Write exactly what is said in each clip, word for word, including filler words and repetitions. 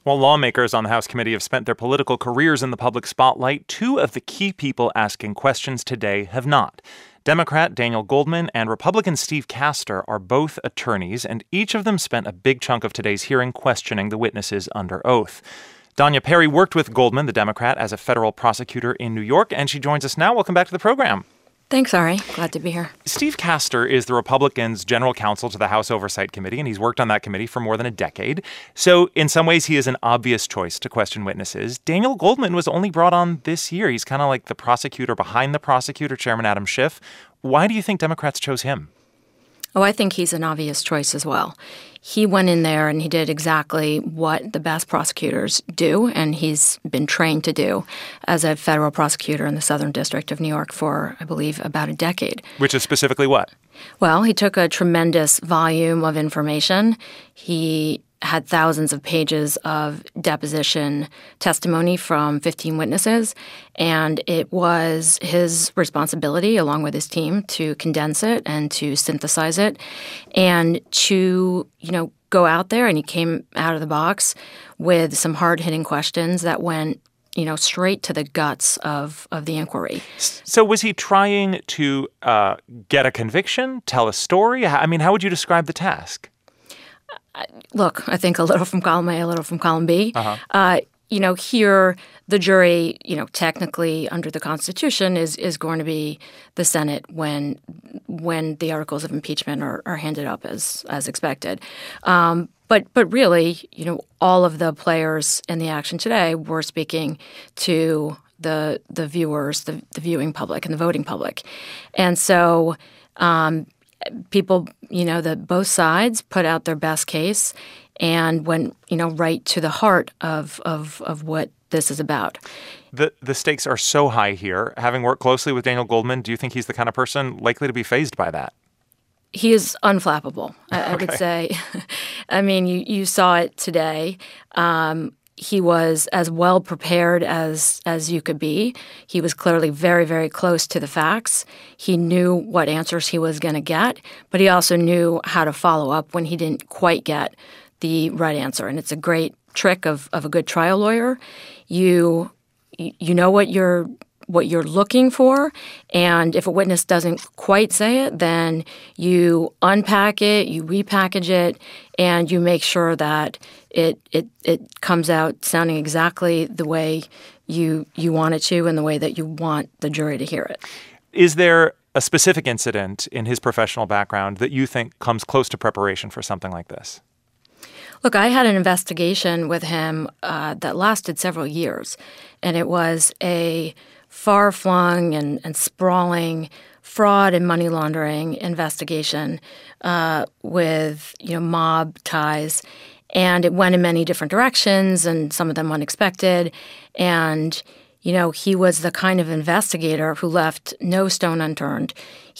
While lawmakers on the House committee have spent their political careers in the public spotlight, two of the key people asking questions today have not. Democrat Daniel Goldman and Republican Steve Castor are both attorneys, and each of them spent a big chunk of today's hearing questioning the witnesses under oath. Danya Perry worked with Goldman, the Democrat, as a federal prosecutor in New York, and she joins us now. Welcome back to the program. Thanks, Ari. Glad to be here. Steve Castor is the Republicans' general counsel to the House Oversight Committee, and he's worked on that committee for more than a decade. So in some ways, he is an obvious choice to question witnesses. Daniel Goldman was only brought on this year. He's kind of like the prosecutor behind the prosecutor, Chairman Adam Schiff. Why do you think Democrats chose him? Oh, I think he's an obvious choice as well. He went in there and he did exactly what the best prosecutors do, and he's been trained to do as a federal prosecutor in the Southern District of New York for, I believe, about a decade. Which is specifically what? Well, he took a tremendous volume of information. He had thousands of pages of deposition testimony from fifteen witnesses, and it was his responsibility, along with his team, to condense it and to synthesize it and to, you know, go out there. And he came out of the box with some hard-hitting questions that went, you know, straight to the guts of, of the inquiry. So was he trying to uh, get a conviction, tell a story? I mean, how would you describe the task? Look, I think a little from column A, a little from column B. Uh-huh. Uh, you know, here the jury, you know, technically under the Constitution is is going to be the Senate when when the articles of impeachment are, are handed up as as expected. Um, but but really, you know, all of the players in the action today were speaking to the the viewers, the, the viewing public, and the voting public, and so. Um, People, you know, that both sides put out their best case and went, you know, right to the heart of of, of what this is about. The the stakes are so high here. Having worked closely with Daniel Goldman, do you think he's the kind of person likely to be fazed by that? He is unflappable, I, I would say. I mean, you, you saw it today. Um, He was as well prepared as as you could be. He was clearly very, very close to the facts. He knew what answers he was going to get, but he also knew how to follow up when he didn't quite get the right answer. And it's a great trick of, of a good trial lawyer. You you know what you're what you're looking for, and if a witness doesn't quite say it, then you unpack it, you repackage it, and you make sure that it it it comes out sounding exactly the way you you want it to and the way that you want the jury to hear it. Is there a specific incident in his professional background that you think comes close to preparation for something like this? Look, I had an investigation with him uh, that lasted several years, and it was a far-flung and, and sprawling fraud and money laundering investigation uh, with, you know, mob ties. And it went in many different directions, and some of them unexpected. And, you know, he was the kind of investigator who left no stone unturned.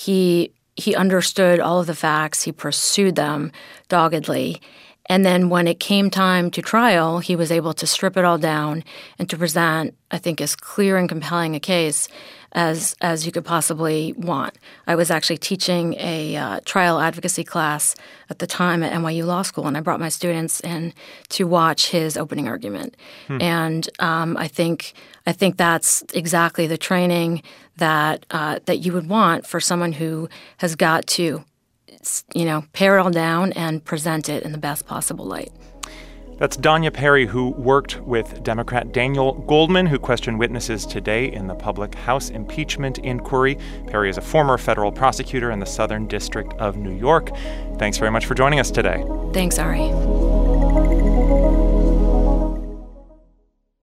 He he understood all of the facts. He pursued them doggedly. And then when it came time to trial, he was able to strip it all down and to present, I think, as clear and compelling a case as as you could possibly want. I was actually teaching a uh, trial advocacy class at the time at N Y U Law School, and I brought my students in to watch his opening argument. Hmm. And um, I think I think that's exactly the training that uh, that you would want for someone who has got to, you know, pare it all down and present it in the best possible light. That's Danya Perry, who worked with Democrat Daniel Goldman, who questioned witnesses today in the public House impeachment inquiry. Perry is a former federal prosecutor in the Southern District of New York. Thanks very much for joining us today. Thanks, Ari.